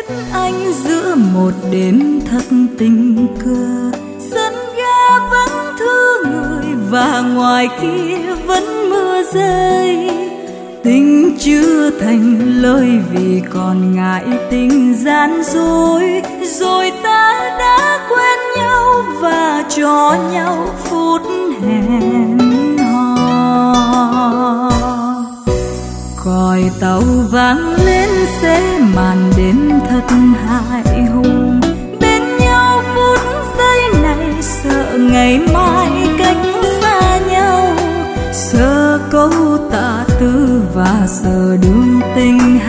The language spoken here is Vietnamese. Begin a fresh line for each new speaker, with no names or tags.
biết anh giữa một đêm thật tình cờ. Sân ga vắng thưa người và ngoài kia vẫn mưa rơi. Tình chưa thành lời vì còn ngại tình gian dối. Rồi ta đã quen nhau và cho nhau phút hẹn hò. Còi tàu vang lên sẽ màn đêm thật hài hùng. Bên nhau phút giây này sợ ngày mai cách xa nhau. Sợ câu tạ tư và sợ đường tình